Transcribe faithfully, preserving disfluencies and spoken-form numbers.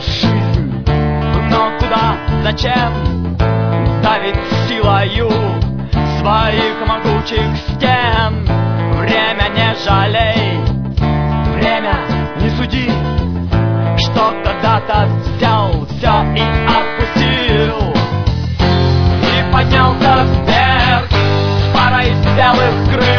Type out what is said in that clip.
жизнь. Но куда, зачем давить силою своих могучих стен? Время не жалей, время не суди, что когда-то взял все и отпустил. И поднялся вверх с парой белых крыл.